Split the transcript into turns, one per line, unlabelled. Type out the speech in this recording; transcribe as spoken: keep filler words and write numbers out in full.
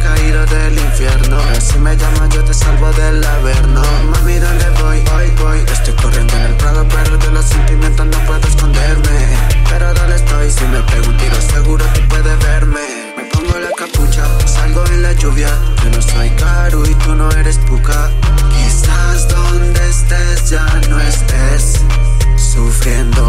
caído del infierno. Pero si me llamas yo te salvo del averno. Mami, ¿dónde voy? Hoy voy. Estoy corriendo en el Prado, pero de los sentimientos no puedo esconderme. Pero ¿dónde estoy? Si me pego un tiro seguro tú puedes verme. Me pongo la capucha, salgo en la lluvia. Yo no soy Karu y tú no eres Puka. Quizás donde estés ya no estés sufriendo